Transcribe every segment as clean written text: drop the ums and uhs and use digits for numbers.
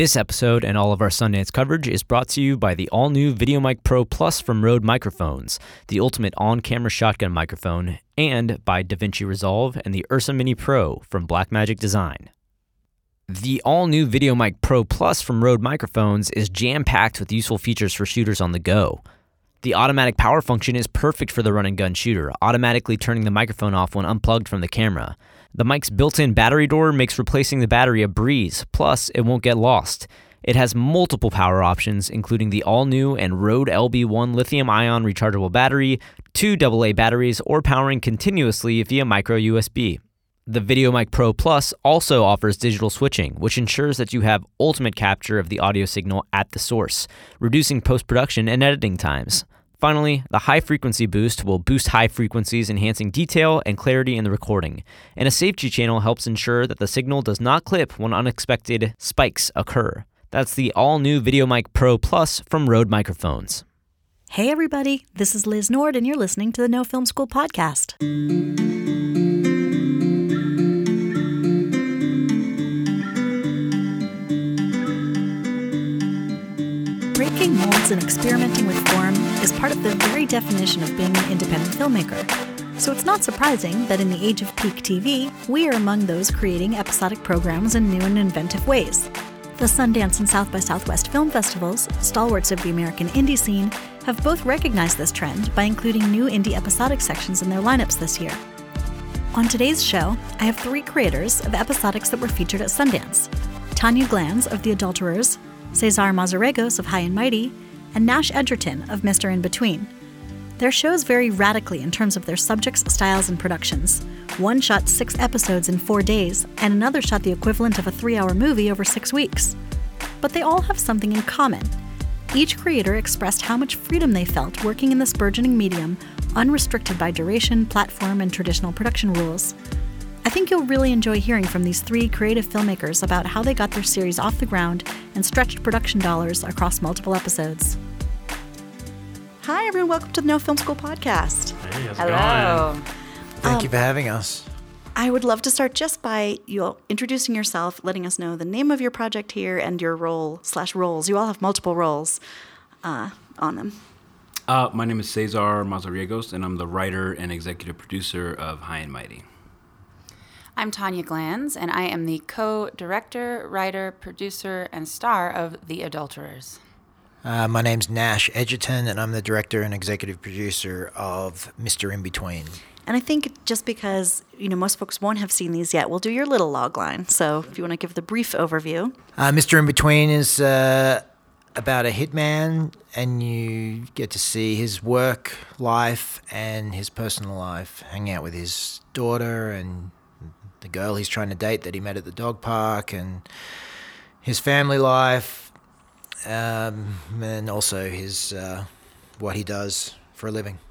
This episode and all of our Sundance coverage is brought to you by the all-new VideoMic Pro Plus from Rode Microphones, the ultimate on-camera shotgun microphone, and by DaVinci Resolve and the Ursa Mini Pro from Blackmagic Design. The all-new VideoMic Pro Plus from Rode Microphones is jam-packed with useful features for shooters on the go. The automatic power function is perfect for the run-and-gun shooter, automatically turning the microphone off when unplugged from the camera. The mic's built-in battery door makes replacing the battery a breeze, plus it won't get lost. It has multiple power options, including the all-new and Rode LB1 lithium-ion rechargeable battery, 2 AA batteries, or powering continuously via micro USB. The VideoMic Pro Plus also offers digital switching, which ensures that you have ultimate capture of the audio signal at the source, reducing post-production and editing times. Finally, the high-frequency boost will boost high frequencies, enhancing detail and clarity in the recording. And a safety channel helps ensure that the signal does not clip when unexpected spikes occur. That's the all-new VideoMic Pro Plus from Rode Microphones. Hey everybody, this is Liz Nord and you're listening to the No Film School podcast. Breaking molds and experimenting with form is part of the very definition of being an independent filmmaker. So it's not surprising that in the age of peak TV, we are among those creating episodic programs in new and inventive ways. The Sundance and South by Southwest film festivals, stalwarts of the American indie scene, have both recognized this trend by including new indie episodic sections in their lineups this year. On today's show, I have 3 creators of episodics that were featured at Sundance: Tanya Glanz of The Adulterers, Cesar Mazarregos of High and Mighty, and Nash Edgerton of Mr. In Between. Their shows vary radically in terms of their subjects, styles, and productions. One shot 6 episodes in 4 days, and another shot the equivalent of a 3-hour movie over 6 weeks. But they all have something in common. Each creator expressed how much freedom they felt working in this burgeoning medium, unrestricted by duration, platform, and traditional production rules. I think you'll really enjoy hearing from these 3 creative filmmakers about how they got their series off the ground and stretched production dollars across multiple episodes. Hi, everyone. Welcome to the No Film School podcast. Hey, how's Hello. it going? Thank you for having us. I would love to start just by you introducing yourself, letting us know the name of your project here and your role/roles. You all have multiple roles on them. My name is Cesar Mazarregos, and I'm the writer and executive producer of High and Mighty. I'm Tanya Glanz, and I am the co-director, writer, producer, and star of The Adulterers. My name's Nash Edgerton, and I'm the director and executive producer of Mr. In Between. And I think just because, most folks won't have seen these yet, we'll do your little log line. So if you want to give the brief overview. Mr. In Between is about a hitman, and you get to see his work life and his personal life, hang out with his daughter and the girl he's trying to date that he met at the dog park, and his family life, and also his what he does for a living.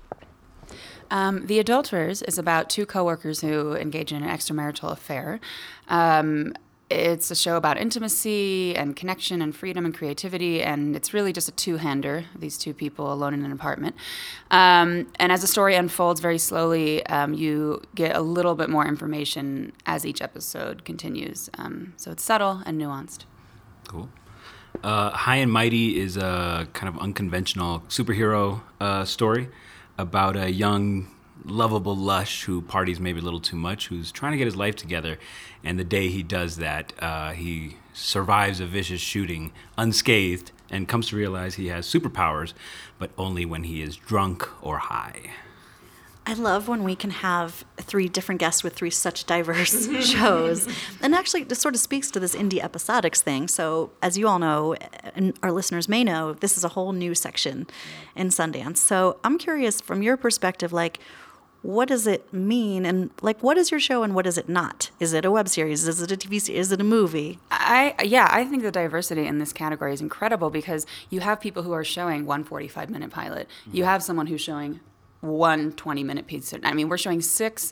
The Adulterers is about 2 coworkers who engage in an extramarital affair. It's a show about intimacy and connection and freedom and creativity, and it's really just a two-hander, these 2 people alone in an apartment. And as the story unfolds very slowly, you get a little bit more information as each episode continues. So it's subtle and nuanced. Cool. High and Mighty is a kind of unconventional superhero story about a young, lovable lush who parties maybe a little too much, who's trying to get his life together. And the day he does that, he survives a vicious shooting unscathed and comes to realize he has superpowers, but only when he is drunk or high. I love when we can have 3 different guests with 3 such diverse shows. And actually, this sort of speaks to this indie episodics thing. So as you all know, and our listeners may know, this is a whole new section in Sundance. So I'm curious, from your perspective, what does it mean? And what is your show and what is it not? Is it a web series? Is it a TV series? Is it a movie? I think the diversity in this category is incredible because you have people who are showing one 45-minute pilot. You have someone who's showing one 20-minute piece. I mean, we're showing 6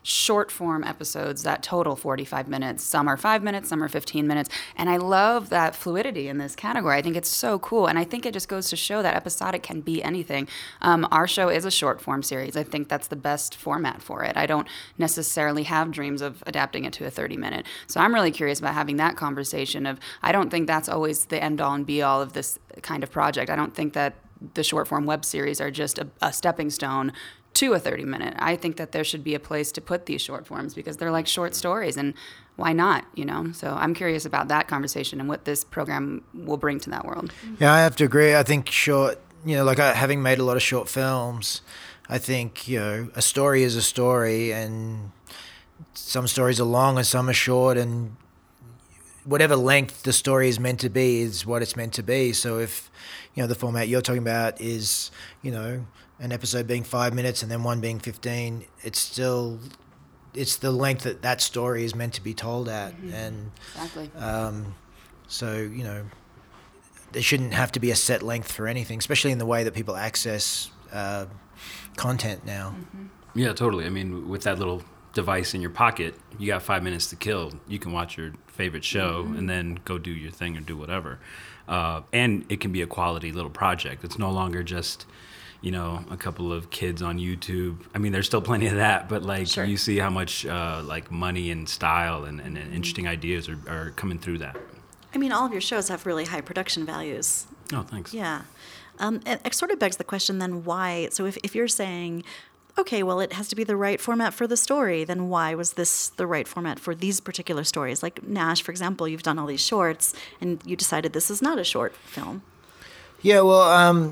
short form episodes that total 45 minutes. Some are 5 minutes, some are 15 minutes. And I love that fluidity in this category. I think it's so cool. And I think it just goes to show that episodic can be anything. Our show is a short form series. I think that's the best format for it. I don't necessarily have dreams of adapting it to a 30-minute. So I'm really curious about having that conversation of, I don't think that's always the end all and be all of this kind of project. I don't think that the short form web series are just a stepping stone to a 30-minute. I think that there should be a place to put these short forms because they're like short stories, and why not, you know? So I'm curious about that conversation and what this program will bring to that world. Yeah, I have to agree. I think short, like having made a lot of short films, I think, a story is a story, and some stories are long and some are short, and whatever length the story is meant to be is what it's meant to be. So if, the format you're talking about is, an episode being 5 minutes and then one being 15, it's the length that story is meant to be told at. Mm-hmm. And exactly. So, there shouldn't have to be a set length for anything, especially in the way that people access content now. Mm-hmm. Yeah, totally. I mean, with that little device in your pocket, you got 5 minutes to kill. You can watch your favorite show and then go do your thing or do whatever. And it can be a quality little project. It's no longer just, a couple of kids on YouTube. I mean, there's still plenty of that, but Sure. You see how much money and style and interesting ideas are coming through that. I mean, all of your shows have really high production values. Oh, thanks. Yeah. It sort of begs the question then why, so if you're saying, okay, well, it has to be the right format for the story, then why was this the right format for these particular stories? Like Nash, for example, you've done all these shorts, and you decided this is not a short film. Yeah, well,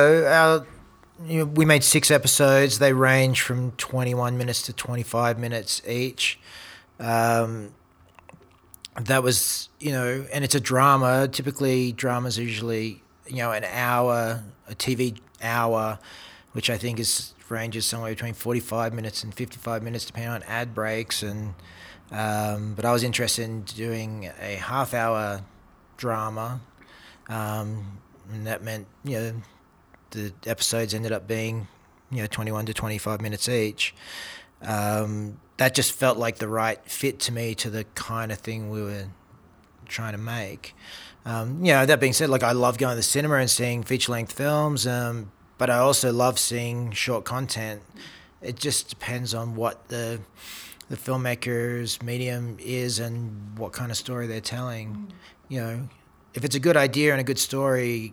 we made 6 episodes. They range from 21 minutes to 25 minutes each. That was, and it's a drama. Typically, dramas are usually, an hour, a TV hour, which I think ranges somewhere between 45 minutes and 55 minutes, depending on ad breaks. And but I was interested in doing a half-hour drama, and that meant, the episodes ended up being, 21 to 25 minutes each. That just felt like the right fit to me to the kind of thing we were trying to make. That being said, I love going to the cinema and seeing feature-length films, but I also love seeing short content. It just depends on what the filmmaker's medium is and what kind of story they're telling. If it's a good idea and a good story,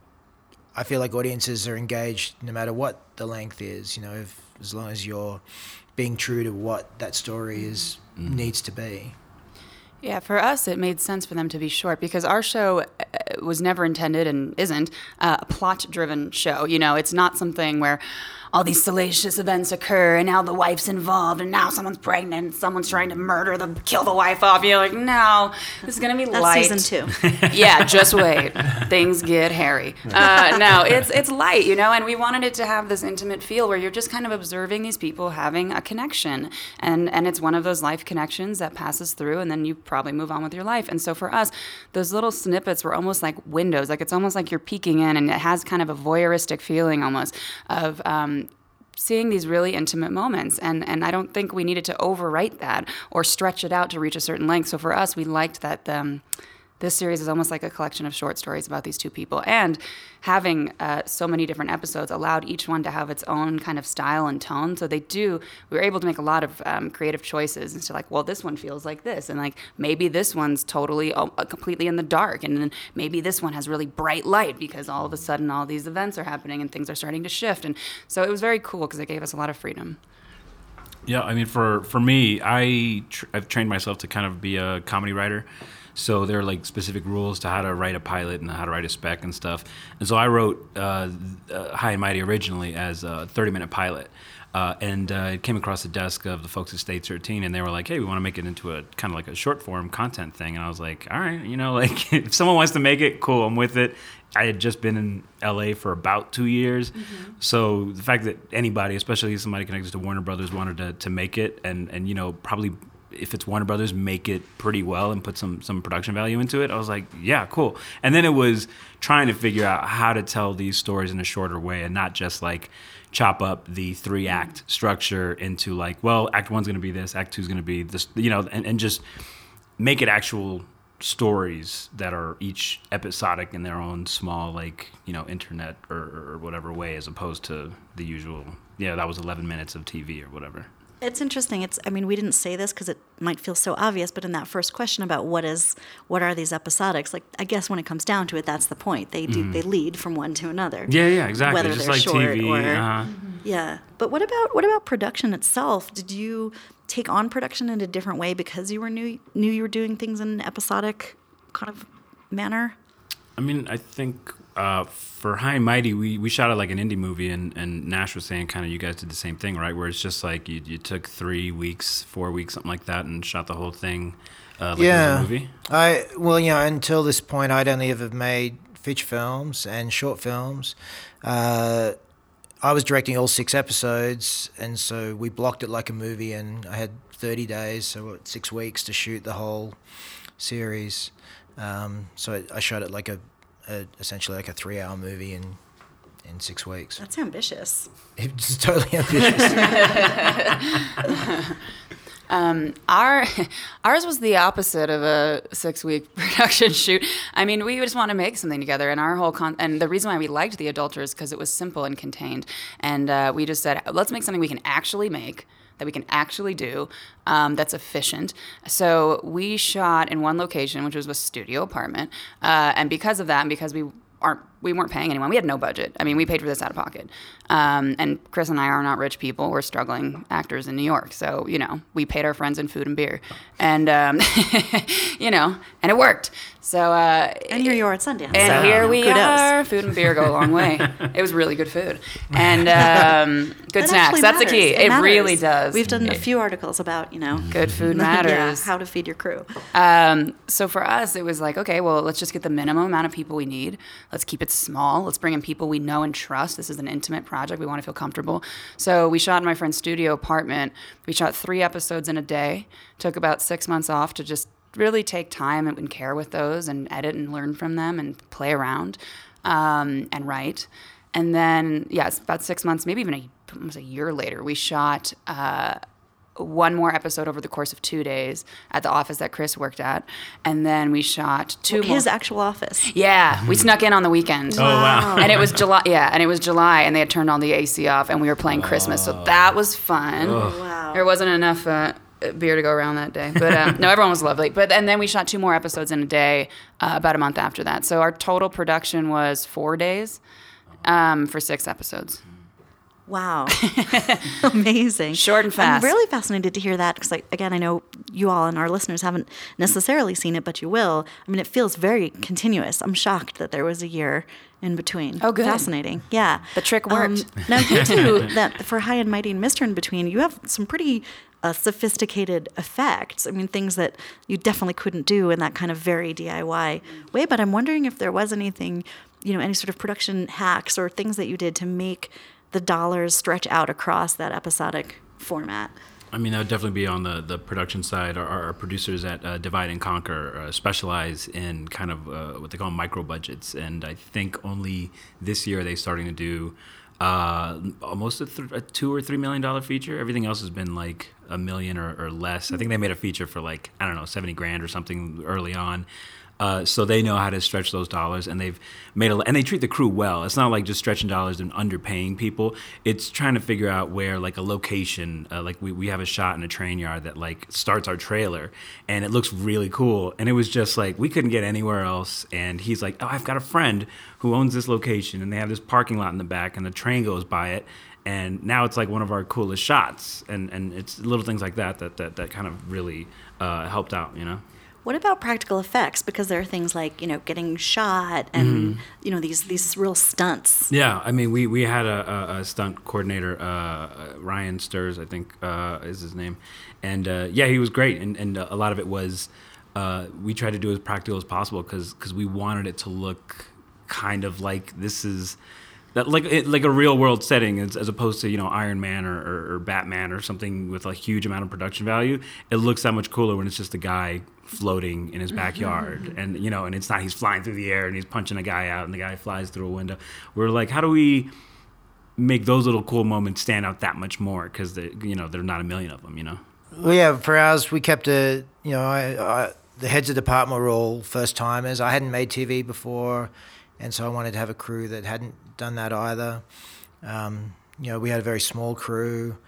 I feel like audiences are engaged no matter what the length is, as long as you're being true to what that story needs to be. Yeah, for us, it made sense for them to be short because our show was never intended and isn't a plot-driven show. It's not something where all these salacious events occur and now the wife's involved and now someone's pregnant and someone's trying to kill the wife off. You're like, no, this is going to be light. That's season 2. Yeah, just wait. Things get hairy. No, it's light, and we wanted it to have this intimate feel where you're just kind of observing these people having a connection. And it's one of those life connections that passes through and then you probably move on with your life. And so for us, those little snippets were almost like windows. It's almost like you're peeking in and it has kind of a voyeuristic feeling almost of seeing these really intimate moments. And I don't think we needed to overwrite that or stretch it out to reach a certain length. So for us, we liked that this series is almost like a collection of short stories about these two people. And having so many different episodes allowed each one to have its own kind of style and tone. So we were able to make a lot of creative choices. And so well, this one feels like this. And maybe this one's totally, completely in the dark. And then maybe this one has really bright light because all of a sudden all these events are happening and things are starting to shift. And so it was very cool because it gave us a lot of freedom. Yeah, I mean, for me, I've trained myself to kind of be a comedy writer. So there are specific rules to how to write a pilot and how to write a spec and stuff. And so I wrote High and Mighty originally as a 30-minute pilot. And it came across the desk of the folks at State 13, and they were like, hey, we want to make it into a kind of like a short-form content thing. And I was like, all right, if someone wants to make it, cool, I'm with it. I had just been in L.A. for about 2 years. Mm-hmm. So the fact that anybody, especially somebody connected to Warner Brothers, wanted to make it and probably if it's Warner Brothers, make it pretty well and put some production value into it. I was like, yeah, cool. And then it was trying to figure out how to tell these stories in a shorter way and not just like chop up the 3-act structure into like, well, act 1's going to be this, act 2's going to be this, and just make it actual stories that are each episodic in their own small, like, internet or whatever way, as opposed to the usual, that was 11 minutes of TV or whatever. It's interesting. We didn't say this because it might feel so obvious, but in that first question about what are these episodics, like, I guess when it comes down to it, that's the point. They lead from one to another. Yeah, exactly. Whether just they're like short TV. or yeah. But what about production itself? Did you take on production in a different way because you knew you were doing things in an episodic kind of manner? I mean, I think for High and Mighty, we shot it like an indie movie, and Nash was saying kind of you guys did the same thing, right? Where it's just like you took 3 weeks, 4 weeks, something like that, and shot the whole thing like it was a movie. Until this point, I'd only ever made feature films and short films. I was directing all 6 episodes, and so we blocked it like a movie, and I had 30 days, so 6 weeks to shoot the whole series. So I shot it like essentially like a 3-hour movie in 6 weeks. That's ambitious. It's totally ambitious. Ours was the opposite of a 6-week production shoot. I mean, we just want to make something together, and our whole and the reason why we liked The Adulterers is because it was simple and contained, and we just said, let's make something we can actually make, that we can actually do, that's efficient. So we shot in one location, which was a studio apartment, and because of that, and because we weren't paying anyone, we had no budget. I mean, we paid for this out of pocket. And Chris and I are not rich people. We're struggling actors in New York. So, we paid our friends in food and beer. And, and it worked. So, and here you are at Sundance. And so here we kudos. are. Food and beer go a long way. It was really good food. And good snacks. That's the key. It really does. We've done a few articles about, good food matters. How to feed your crew. So for us, it was like, okay, well, let's just get the minimum amount of people we need. Let's keep it small. Let's bring in people we know and trust. This is an intimate project. We want to feel comfortable. So we shot in my friend's studio apartment. We shot 3 episodes in a day. Took about 6 months off to just really take time and care with those and edit and learn from them and play around and write. And then, it's about 6 months, maybe even almost a year later, we shot one more episode over the course of 2 days at the office that Chris worked at. And then we shot 2 more. His actual office. Yeah, we snuck in on the weekend. Oh, wow. And it was July, and they had turned all the AC off, and we were playing Christmas, so that was fun. Wow. There wasn't enough beer to go around that day. But no, everyone was lovely. And then we shot 2 more episodes in a day about a month after that. So our total production was 4 days for 6 episods. Wow. Amazing. Short and fast. I'm really fascinated to hear that because, again, I know you all and our listeners haven't necessarily seen it, but you will. I mean, it feels very continuous. I'm shocked that there was a year in between. Oh, good. Fascinating. Yeah. The trick worked. Now, you two, that for High and Mighty and Mr. In Between, you have some pretty sophisticated effects. I mean, things that you definitely couldn't do in that kind of very DIY way. But I'm wondering if there was anything, any sort of production hacks or things that you did to make the dollars stretch out across that episodic format. I mean, that would definitely be on the production side. Our producers at Divide and Conquer specialize in kind of what they call micro budgets. And I think only this year they're starting to do almost a $2 or $3 million feature. Everything else has been like $1 million or less. I think they made a feature for like, I don't know, $70,000 or something early on. So they know how to stretch those dollars, and they've made and they treat the crew well. It's not like just stretching dollars and underpaying people. It's trying to figure out where, like, a location, like we have a shot in a train yard that like starts our trailer, and it looks really cool. And it was just like we couldn't get anywhere else. And he's like, "Oh, I've got a friend who owns this location, and they have this parking lot in the back, and the train goes by it." And now it's like one of our coolest shots, and it's little things like that kind of really helped out, What about practical effects? Because there are things like, getting shot and, these real stunts. Yeah, I mean, we had a stunt coordinator, Ryan Sturs, I think is his name. And, he was great. And a lot of it was we tried to do as practical as possible because we wanted it to look kind of like this is that like a real world setting as opposed to Iron Man or Batman or something with a huge amount of production value. It looks that much cooler when it's just a guy floating in his backyard, and and it's not he's flying through the air and he's punching a guy out and the guy flies through a window. We're like, how do we make those little cool moments stand out that much more? Because there are not a million of them. Well, yeah, for ours, we kept the heads of department were all first timers. I hadn't made TV before, and so I wanted to have a crew that hadn't done that either. We had a very small crew.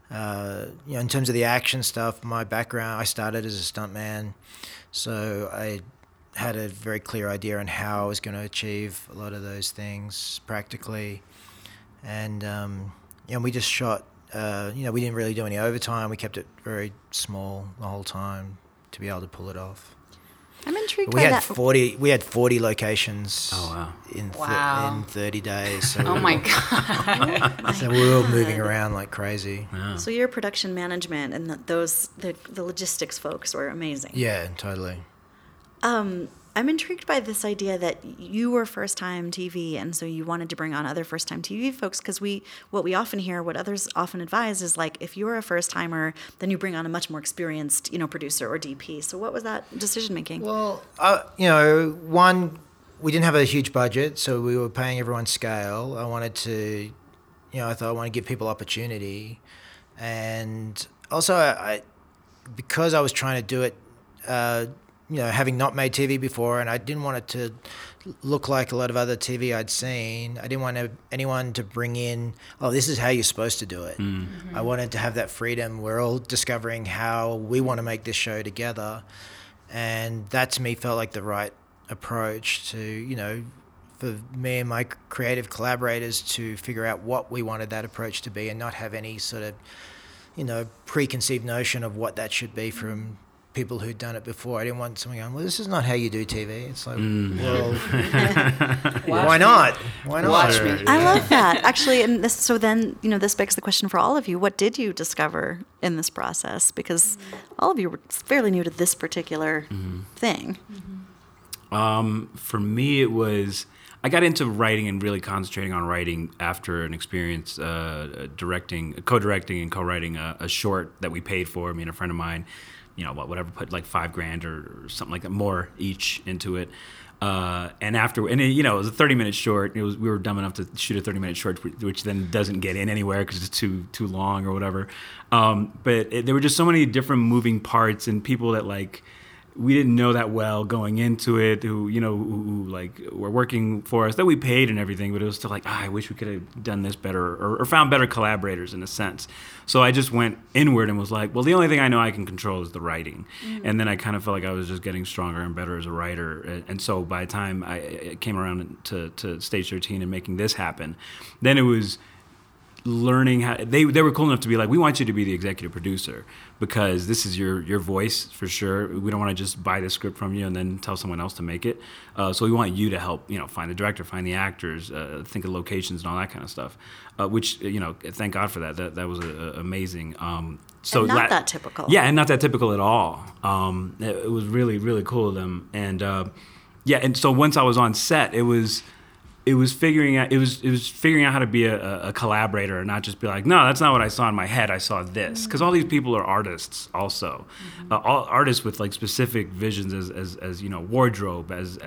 In terms of the action stuff, my background, I started as a stuntman, so I had a very clear idea on how I was going to achieve a lot of those things practically. And we just shot. We didn't really do any overtime. We kept it very small the whole time to be able to pull it off. I'm intrigued by that. We had 40 locations. Oh, wow. in 30 days. So oh my God. So we were all moving around like crazy. Wow. So your production management and the logistics folks were amazing. Yeah, totally. I'm intrigued by this idea that you were first-time TV, and so you wanted to bring on other first-time TV folks, because what we often hear, what others often advise is like, if you're a first-timer, then you bring on a much more experienced, producer or DP. So what was that decision-making? Well, one, we didn't have a huge budget, so we were paying everyone scale. I wanted to, I thought I want to give people opportunity. And also, because I was trying to do it, having not made TV before, and I didn't want it to look like a lot of other TV I'd seen. I didn't want anyone to bring in, this is how you're supposed to do it. I wanted to have that freedom. We're all discovering how we want to make this show together. And that to me felt like the right approach to, for me and my creative collaborators to figure out what we wanted that approach to be and not have any sort of, preconceived notion of what that should be from people who'd done it before. I didn't want someone going, well, this is not how you do TV. It's like, well, why not? Why not? Watch me. I love that. Actually, and this begs the question for all of you. What did you discover in this process? Because all of you were fairly new to this particular thing. For me, it was, I got into writing and really concentrating on writing after an experience co-directing and co-writing a short that we paid for, me and a friend of mine. Whatever, put like $5,000 or something like that, more each into it. And it was a 30-minute short. We were dumb enough to shoot a 30-minute short, which then doesn't get in anywhere because it's too long or whatever. But there were just so many different moving parts and people that we didn't know that well going into it, who were working for us, that we paid and everything, but it was still like, I wish we could have done this better or found better collaborators in a sense. So I just went inward and was like, well, the only thing I know I can control is the writing. And then I kind of felt like I was just getting stronger and better as a writer. And so by the time I came around to Stage 13 and making this happen, then it was learning how they were cool enough to be like, we want you to be the executive producer because this is your voice for sure. We don't want to just buy the script from you and then tell someone else to make it. So we want you to help, find the director, find the actors, think of locations and all that kind of stuff. Which thank God for that. That was amazing. So and not that typical. Yeah, and not that typical at all. It was really, really cool of them. And and so once I was on set, it was figuring out how to be a collaborator and not just be like, no, that's not what I saw in my head. I saw this, because all these people are artists also, all artists with specific visions as wardrobe, as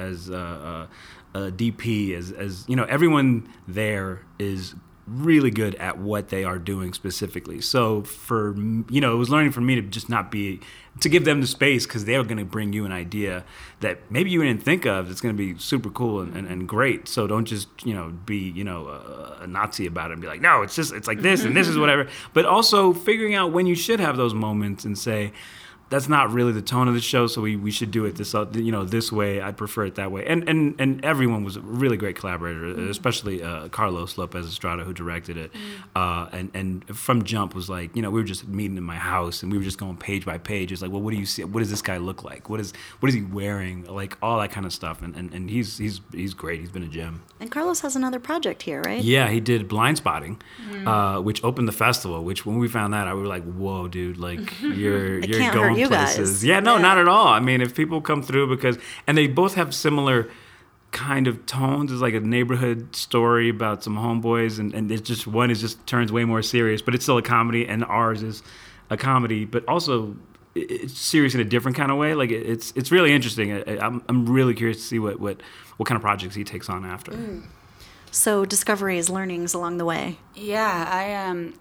DP, as everyone there is really good at what they are doing specifically. So for it was learning for me to just not be, to give them the space, because they're going to bring you an idea that maybe you didn't think of that's going to be super cool and great. So don't just be a Nazi about it and be like, no, it's like this and this is whatever. But also figuring out when you should have those moments and say, that's not really the tone of the show, so we should do it this way. I'd prefer it that way. And everyone was a really great collaborator, especially Carlos Lopez Estrada, who directed it. And from jump was like, we were just meeting in my house and we were just going page by page. It's like, well, what do you see? What does this guy look like? What is he wearing? Like all that kind of stuff. And he's great. He's been a gem. And Carlos has another project here, right? Yeah, he did Blind Spotting, which opened the festival. Which when we found that out, we were like, whoa, dude, like you're going you places. guys. Yeah, no, not at all. I mean, if people come through and they both have similar kind of tones. It's like a neighborhood story about some homeboys, and it's just one is just turns way more serious, but it's still a comedy, and ours is a comedy, but also it's serious in a different kind of way. Like it's really interesting. I'm really curious to see what kind of projects he takes on after. So discoveries, learnings along the way. Yeah, and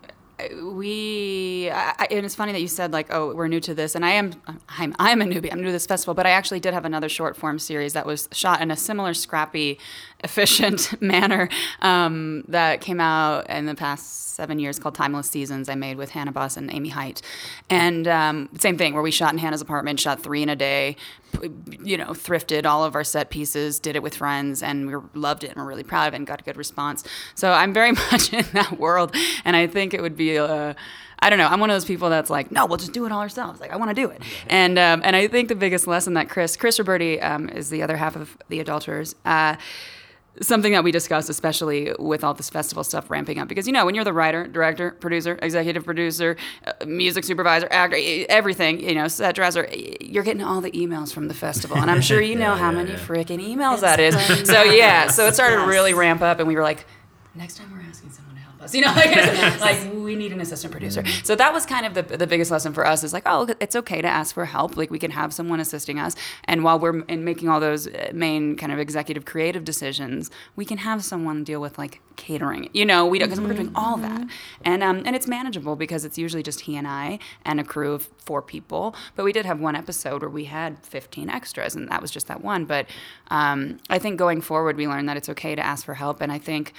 it's funny that you said like, oh, we're new to this, and I'm a newbie. I'm new to this festival, but I actually did have another short form series that was shot in a similar scrappy, efficient manner that came out in the past 7 years called Timeless Seasons. I made with Hannah Boss and Amy Height, and same thing where we shot in Hannah's apartment, shot 3 in a day. Thrifted all of our set pieces, did it with friends, and we loved it and we're really proud of it and got a good response. So I'm very much in that world, and I think it would be I don't know. I'm one of those people that's like, no, we'll just do it all ourselves. Like, I want to do it. And I think the biggest lesson that Chris Roberti is the other half of The Adulterers. Something that we discussed, especially with all this festival stuff ramping up, because when you're the writer, director, producer, executive producer, music supervisor, actor, everything, set dresser, you're getting all the emails from the festival, and I'm sure you know how many freaking emails that is. So it started to really ramp up, and we were like, next time we're asking someone to help us, like we need an assistant producer. So that was kind of the biggest lesson for us, is like, oh, it's okay to ask for help. Like, we can have someone assisting us, and while we're making all those main kind of executive creative decisions, we can have someone deal with like catering, we don't, because we're doing all that, and it's manageable because it's usually just he and I and a crew of 4 people. But we did have one episode where we had 15 extras, and that was just that one. But I think going forward, we learned that it's okay to ask for help, and I think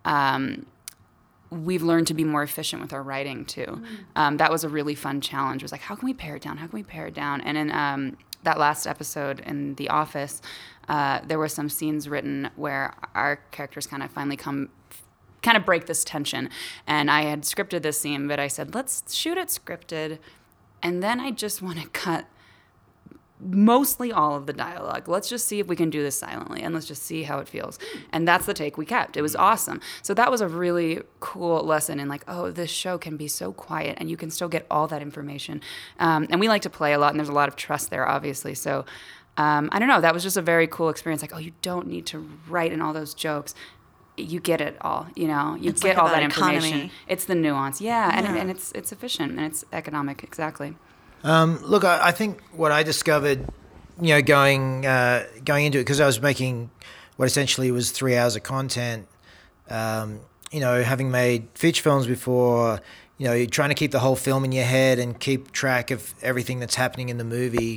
we've learned to be more efficient with our writing too. That was a really fun challenge. It was like, how can we pare it down? And in that last episode in The Office, there were some scenes written where our characters kind of finally break this tension. And I had scripted this scene, but I said, let's shoot it scripted, and then I just want to cut mostly all of the dialogue. Let's just see if we can do this silently, and let's just see how it feels. And that's the take we kept. It was awesome. So that was a really cool lesson in like, oh, this show can be so quiet and you can still get all that information. And we like to play a lot, and there's a lot of trust there, obviously. So I don't know, that was just a very cool experience. Like, oh, you don't need to write in all those jokes. You get it all, you it's get like all about that information. economy. It's the nuance. Yeah. And it's efficient and it's economic. Exactly. Look, I think what I discovered, going into it, because I was making what essentially was 3 hours of content, having made feature films before, you're trying to keep the whole film in your head and keep track of everything that's happening in the movie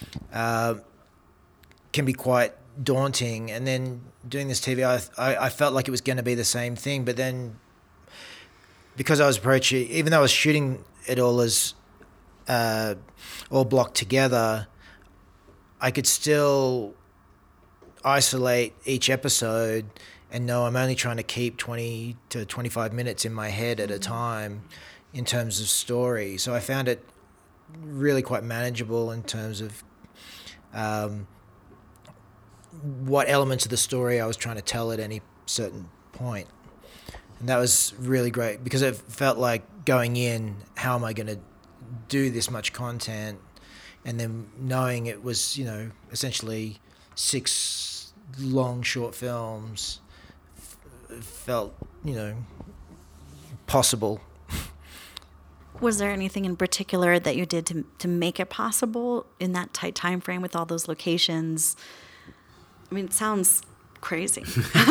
can be quite daunting. And then doing this TV, I felt like it was going to be the same thing. But then because I was approaching, even though I was shooting it all as all blocked together, I could still isolate each episode and know I'm only trying to keep 20 to 25 minutes in my head at a time in terms of story. So I found it really quite manageable in terms of what elements of the story I was trying to tell at any certain point. And that was really great because it felt like going in, how am I going to do this much content? And then knowing it was, essentially 6 long short films felt, possible. Was there anything in particular that you did to make it possible in that tight time frame with all those locations? I mean, it sounds crazy.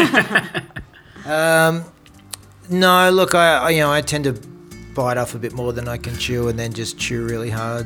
No, look, I tend to bite off a bit more than I can chew and then just chew really hard.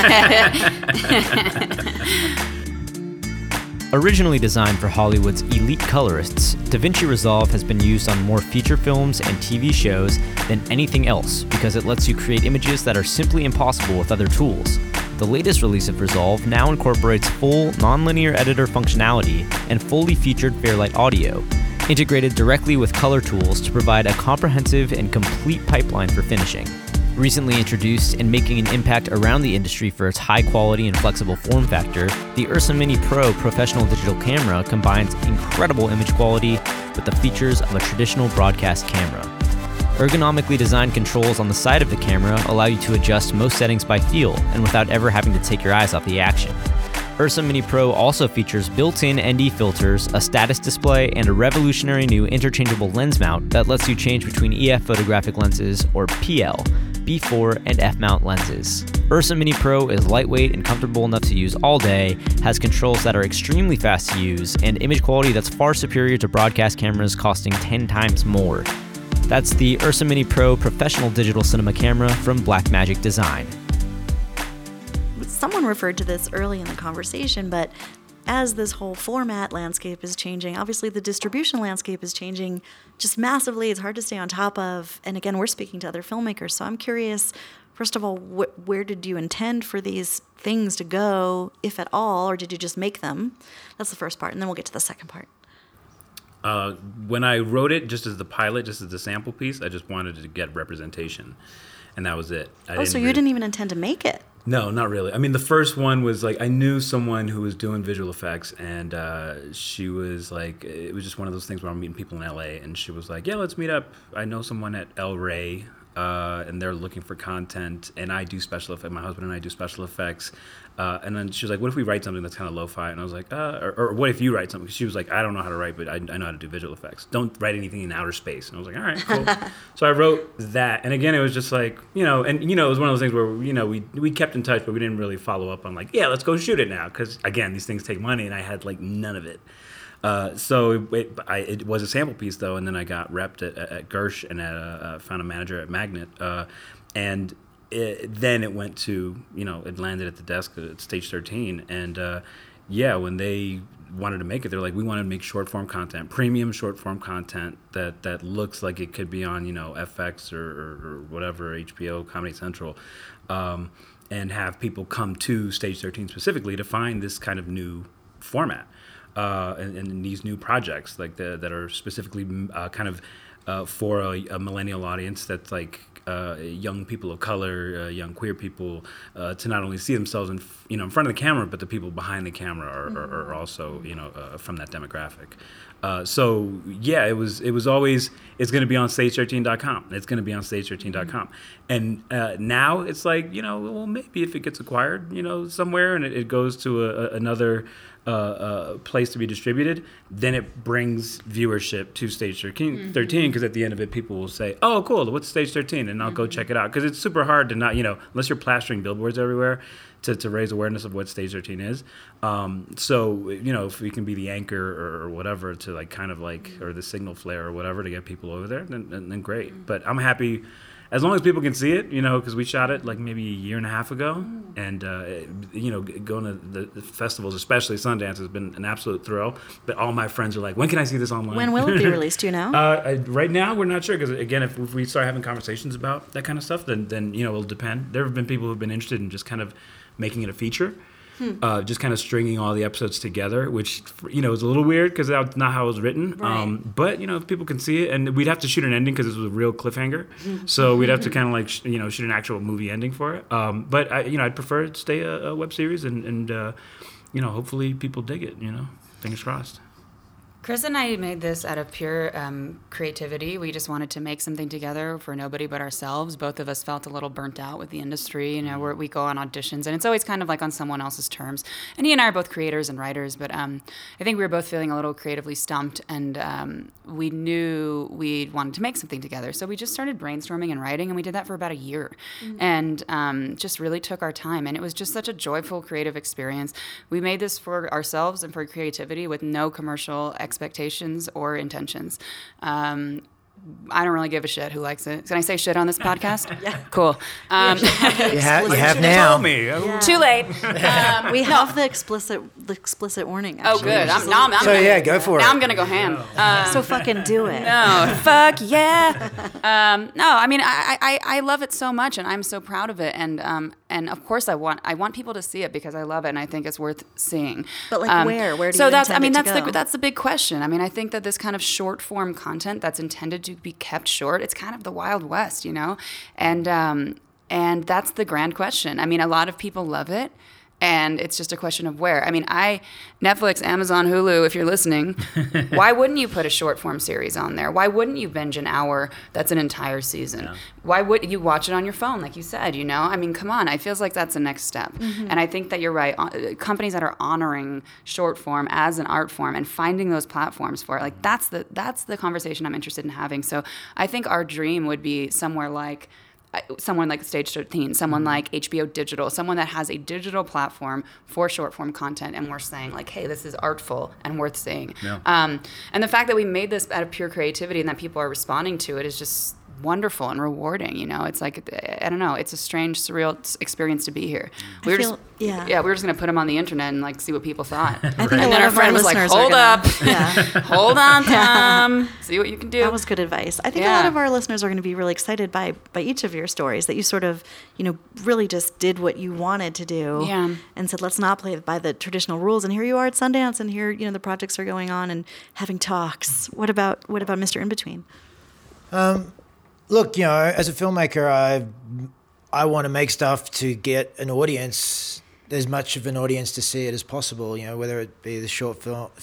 Originally designed for Hollywood's elite colorists, DaVinci Resolve has been used on more feature films and TV shows than anything else because it lets you create images that are simply impossible with other tools. The latest release of Resolve now incorporates full nonlinear editor functionality and fully featured Fairlight audio, integrated directly with color tools to provide a comprehensive and complete pipeline for finishing. Recently introduced and making an impact around the industry for its high quality and flexible form factor, the Ursa Mini Pro professional digital camera combines incredible image quality with the features of a traditional broadcast camera. Ergonomically designed controls on the side of the camera allow you to adjust most settings by feel and without ever having to take your eyes off the action. Ursa Mini Pro also features built-in ND filters, a status display, and a revolutionary new interchangeable lens mount that lets you change between EF photographic lenses or PL, B4, and F-mount lenses. Ursa Mini Pro is lightweight and comfortable enough to use all day, has controls that are extremely fast to use, and image quality that's far superior to broadcast cameras costing 10 times more. That's the Ursa Mini Pro professional digital cinema camera from Blackmagic Design. Someone referred to this early in the conversation, but as this whole format landscape is changing, obviously the distribution landscape is changing just massively. It's hard to stay on top of. And again, we're speaking to other filmmakers. So I'm curious, first of all, where did you intend for these things to go, if at all, or did you just make them? That's the first part. And then we'll get to the second part. When I wrote it just as the pilot, just as the sample piece, I just wanted to get representation. And that was it. So you didn't even intend to make it? No, not really. I mean, the first one was like, I knew someone who was doing visual effects, and she was like, it was just one of those things where I'm meeting people in LA, and she was like, yeah, let's meet up. I know someone at El Rey, and they're looking for content, and I do special effects. My husband and I do special effects. And then she was like, what if we write something that's kind of lo-fi? And I was like, or what if you write something? Because she was like, I don't know how to write, but I know how to do visual effects. Don't write anything in outer space. And I was like, all right, cool. So I wrote that. And again, it was just like, it was one of those things where, we kept in touch, but we didn't really follow up on like, yeah, let's go shoot it now. Because again, these things take money, and I had like none of it. So it was a sample piece though, and then I got repped at Gersh and found a manager at Magnet, and then it went to, it landed at the desk at Stage 13, and when they wanted to make it, they're like, we want to make short form content, premium short form content that looks like it could be on FX or whatever, HBO, Comedy Central, and have people come to Stage 13 specifically to find this kind of new format. And these new projects like that are specifically kind of for a millennial audience that's like young people of color, young queer people, to not only see themselves in front of the camera, but the people behind the camera are also from that demographic. It was always, it's going to be on stage13.com. It's going to be on stage13.com. And now it's like, well, maybe if it gets acquired, somewhere and it goes to another place to be distributed, then it brings viewership to Stage 13, because at the end of it, people will say, oh, cool, what's Stage 13? And I'll go check it out. Because it's super hard to not, unless you're plastering billboards everywhere, to raise awareness of what Stage 13 is. If we can be the anchor or whatever to like kind of like, or the signal flare or whatever to get people over there, then great. But I'm happy as long as people can see it, because we shot it like maybe a year and a half ago. And, going to the festivals, especially Sundance, has been an absolute thrill. But all my friends are like, when can I see this online? When will it be released? Do you know? Right now, we're not sure. Because, again, if we start having conversations about that kind of stuff, then it'll depend. There have been people who have been interested in just kind of making it a feature. Just kind of stringing all the episodes together, which, is a little weird because that's not how it was written. Right. But, if people can see it, and we'd have to shoot an ending because this was a real cliffhanger. So we'd have to kind of like, shoot an actual movie ending for it. But, I'd prefer it to stay a web series and hopefully people dig it, fingers crossed. Chris and I made this out of pure creativity. We just wanted to make something together for nobody but ourselves. Both of us felt a little burnt out with the industry. We go on auditions, and it's always kind of like on someone else's terms. And he and I are both creators and writers, but I think we were both feeling a little creatively stumped, and we knew we wanted to make something together. So we just started brainstorming and writing, and we did that for about a year, and just really took our time. And it was just such a joyful, creative experience. We made this for ourselves and for creativity with no commercial expectations or intentions. I don't really give a shit who likes it. Can I say shit on this podcast? Yeah. Cool. You have now. Told me. Yeah. Too late. We have the explicit warning. Oh, Actually. good. I'm So yeah, go for it. Now I'm gonna go ham. So fucking do it. No, fuck yeah. No, I mean I love it so much, and I'm so proud of it, and of course I want people to see it because I love it, and I think it's worth seeing. But like where? Where do you so that's intend it to that's go? that's the big question. I mean, I think that this kind of short form content that's intended to be kept short, it's kind of the Wild West, and that's the grand question. I mean, a lot of people love it. And it's just a question of where. I mean, Netflix, Amazon, Hulu, if you're listening, why wouldn't you put a short form series on there? Why wouldn't you binge an hour that's an entire season? Yeah. Why wouldn't you watch it on your phone, like you said, you know? I mean, come on. It feels like that's the next step. And I think that you're right. Companies that are honoring short form as an art form and finding those platforms for it, like that's the conversation I'm interested in having. So I think our dream would be someone like Stage 13, someone like HBO Digital, someone that has a digital platform for short form content, and we're saying like, hey, this is artful and worth seeing. Yeah. And the fact that we made this out of pure creativity and that people are responding to it is just wonderful and rewarding. You know, it's like, I don't know, it's a strange, surreal experience to be here. We were just going to put them on the internet and like see what people thought. I think and then our friend was like, hold up, hold on, Tom, see what you can do. That was good advice. I think a lot of our listeners are going to be really excited by each of your stories, that you sort of, you know, really just did what you wanted to do and said, let's not play by the traditional rules. And here you are at Sundance, and here, you know, the projects are going on and having talks. What about Mr. In Between? Look, you know, as a filmmaker, I want to make stuff to get an audience, as much of an audience to see it as possible. You know, whether it be the short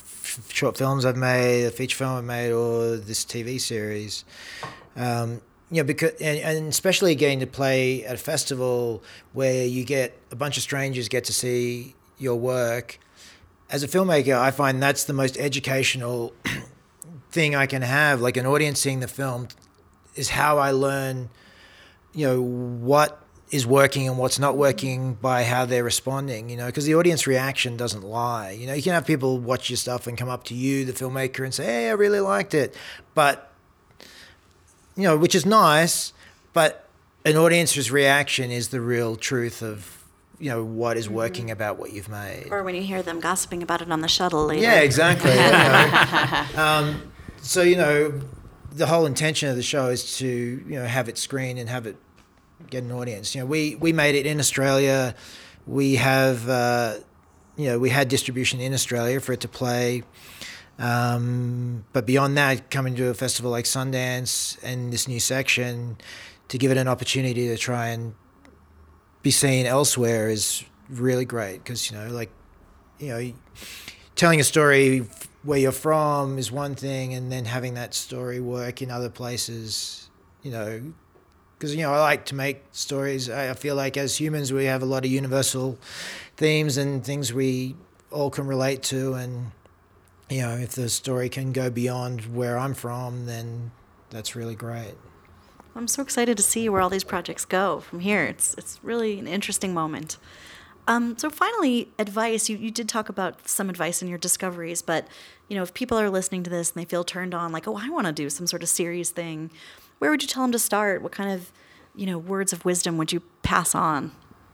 films I've made, a feature film I've made, or this TV series. You know, because and especially getting to play at a festival where you get a bunch of strangers get to see your work. As a filmmaker, I find that's the most educational thing I can have. Like, an audience seeing the film is how I learn, you know, what is working and what's not working by how they're responding, you know, because the audience reaction doesn't lie. You know, you can have people watch your stuff and come up to you, the filmmaker, and say, hey, I really liked it. But, you know, which is nice, but an audience's reaction is the real truth of, you know, what is working about what you've made. Or when you hear them gossiping about it on the shuttle later. Yeah, exactly. You know. So, you know, the whole intention of the show is to, you know, have it screen and have it get an audience. You know, we made it in Australia. We have, you know, we had distribution in Australia for it to play. But beyond that, coming to a festival like Sundance and this new section to give it an opportunity to try and be seen elsewhere is really great. Because, you know, like, you know, telling a story where you're from is one thing, and then having that story work in other places, you know, because, you know, I like to make stories. I feel like as humans we have a lot of universal themes and things we all can relate to, and, you know, if the story can go beyond where I'm from, then that's really great. I'm so excited to see where all these projects go from here. It's really an interesting moment. So finally, advice. You did talk about some advice in your discoveries, but, you know, if people are listening to this and they feel turned on, like, oh, I want to do some sort of series thing, where would you tell them to start? What kind of, you know, words of wisdom would you pass on?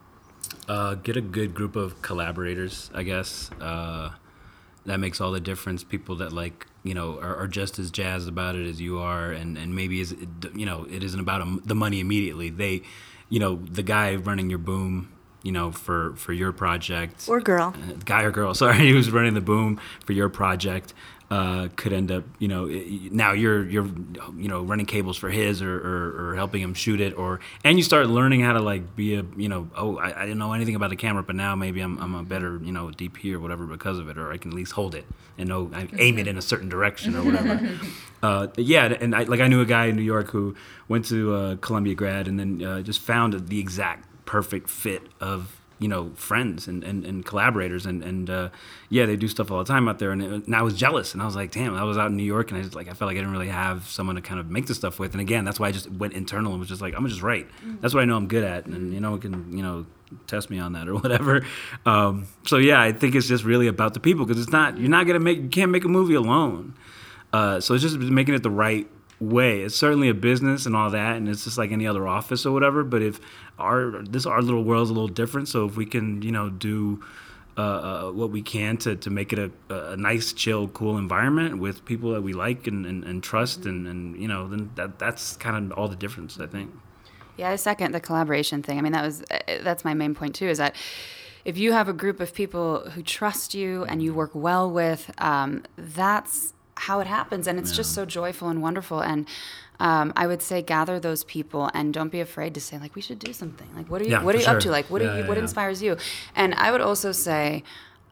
Get a good group of collaborators, I guess. That makes all the difference. People that, like, you know, are just as jazzed about it as you are, and maybe you know, it isn't about the money immediately. They, you know, the guy running your boom, you know, for your project. Or girl. Guy or girl, sorry, who's running the boom for your project could end up, you know, now you're you know, running cables for his or helping him shoot it, and you start learning how to, like, be a, you know, oh, I didn't know anything about the camera, but now maybe I'm a better, you know, DP or whatever because of it, or I can at least hold it and know, I aim it in a certain direction or whatever. Yeah, and I knew a guy in New York who went to Columbia grad and then just found the exact perfect fit of, you know, friends and collaborators and yeah, they do stuff all the time out there, and I was jealous, and I was like, damn, I was out in New York, and I felt like I didn't really have someone to kind of make the stuff with, and again, that's why I just went internal and was just like, I'm gonna just write. That's what I know I'm good at, and, you know, it can, you know, test me on that or whatever. So yeah, I think it's just really about the people, because you can't make a movie alone. So it's just making it the right way. It's certainly a business and all that, and it's just like any other office or whatever, but if our little world's a little different, so if we can, you know, do what we can to make it a nice, chill, cool environment with people that we like and trust, and you know, then that's kind of all the difference, I think. Yeah, I second the collaboration thing. I mean, that's my main point too, is that if you have a group of people who trust you and you work well with, that's how it happens, and it's just so joyful and wonderful. And I would say gather those people and don't be afraid to say, like, we should do something. Like, what are you up to? Like, what inspires you? And I would also say,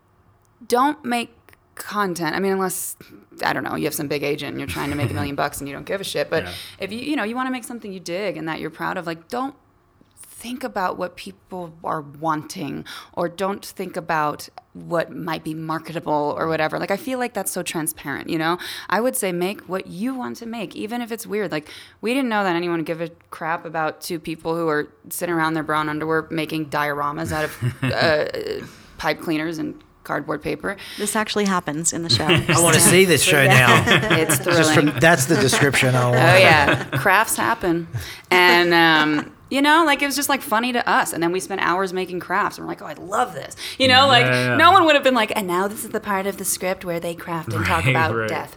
don't make content. I mean, unless, I don't know, you have some big agent and you're trying to make $1 million and you don't give a shit. But if you want to make something you dig and that you're proud of, like, don't think about what people are wanting, or don't think about what might be marketable or whatever. Like, I feel like that's so transparent, I would say make what you want to make, even if it's weird. Like, we didn't know that anyone would give a crap about two people who are sitting around their bra and underwear making dioramas out of pipe cleaners and cardboard paper. This actually happens in the show. I want to see this show now. It's thrilling. That's the description I want. Oh yeah, crafts happen, and like, it was just like funny to us. And then we spent hours making crafts, and we're like, oh, I love this. No one would have been like, and now this is the part of the script where they craft and talk about death.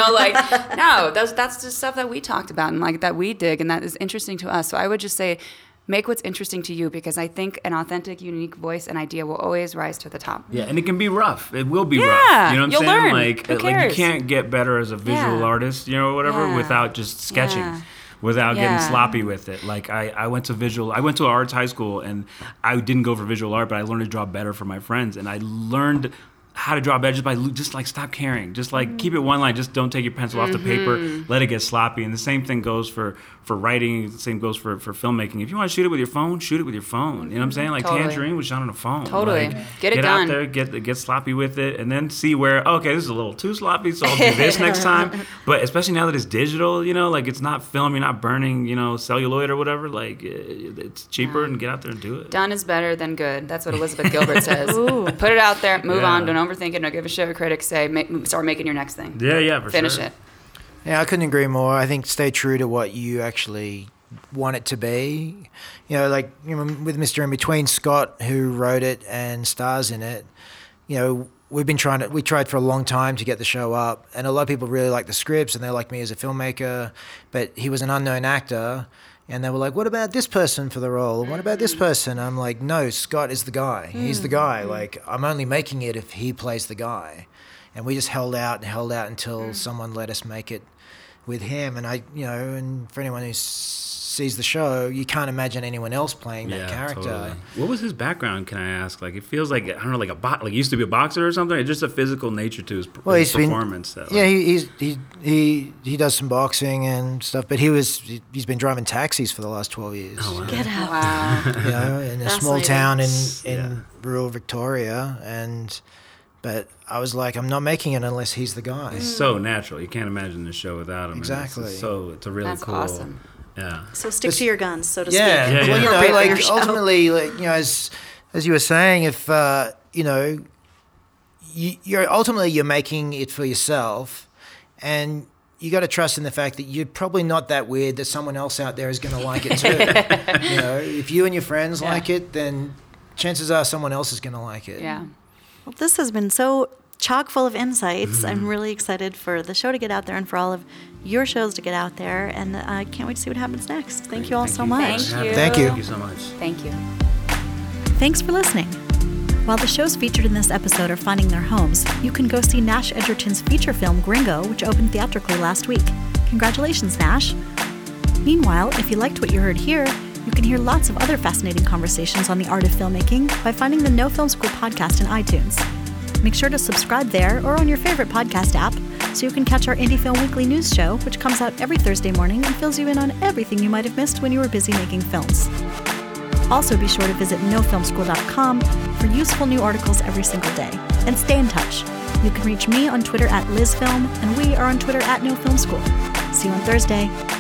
No, that's just stuff that we talked about and like that we dig and that is interesting to us. So I would just say, make what's interesting to you, because I think an authentic, unique voice and idea will always rise to the top. Yeah, and it can be rough. It will be rough. Yeah, You know what I'm you'll saying? learn. Like Who cares? you can't get better as a visual artist, whatever, without just sketching. Without getting sloppy with it. Like, I went to arts high school, and I didn't go for visual art, but I learned to draw better for my friends. And I learned how to draw better just like stop caring. Just like keep it one line. Just don't take your pencil off the paper. Let it get sloppy. And the same thing goes for writing. The same goes for filmmaking. If you want to shoot it with your phone, shoot it with your phone. You know what I'm saying? Like Totally. Tangerine was shot on a phone. Totally. Like, Get it get done. out there, get sloppy with it, and then see where, okay, this is a little too sloppy, so I'll do this next time. But especially now that it's digital, like it's not film, you're not burning, celluloid or whatever. Like, it's cheaper, and get out there and do it. Done is better than good. That's what Elizabeth Gilbert says. Put it out there, move on, don't overthink it, don't give a shit what critics say, start making your next thing. Yeah, for Finish sure. it. Yeah, I couldn't agree more. I think stay true to what you actually want it to be. With Mr. In Between, Scott, who wrote it and stars in it, we tried for a long time to get the show up, and a lot of people really like the scripts and they like me as a filmmaker, but he was an unknown actor, and they were like, what about this person for the role? What about this person? I'm like, no, Scott is the guy. He's the guy. Like, I'm only making it if he plays the guy. And we just held out until someone let us make it with him. And and for anyone who sees the show, you can't imagine anyone else playing that character. Totally. What was his background, can I ask? Like, it feels like, I don't know, like he used to be a boxer or something. It's just a physical nature to his performance. He does some boxing and stuff, but he's been driving taxis for the last 12 years. Oh, wow. Get out. Wow. In a small town in rural Victoria, but I was like, I'm not making it unless he's the guy. It's so natural. You can't imagine the show without him. Exactly. It's a really That's cool. awesome. Yeah. So stick to your guns, so to speak. Yeah. Well, Appropriate for your like show. ultimately, like, as you were saying, if you're making it for yourself, and you got to trust in the fact that you're probably not that weird, that someone else out there is going to like it too. If you and your friends like it, then chances are someone else is going to like it. Yeah. Well, this has been so chock full of insights. I'm really excited for the show to get out there and for all of your shows to get out there. And I can't wait to see what happens next. Thank you all so much. Thank you. Thank you. Thank you so much. Thank you. Thanks for listening. While the shows featured in this episode are finding their homes, you can go see Nash Edgerton's feature film Gringo, which opened theatrically last week. Congratulations, Nash. Meanwhile, if you liked what you heard here, you can hear lots of other fascinating conversations on the art of filmmaking by finding the No Film School podcast in iTunes. Make sure to subscribe there or on your favorite podcast app so you can catch our Indie Film Weekly news show, which comes out every Thursday morning and fills you in on everything you might have missed when you were busy making films. Also, be sure to visit nofilmschool.com for useful new articles every single day. And stay in touch. You can reach me on Twitter @LizFilm, and we are on Twitter @NoFilmSchool. See you on Thursday.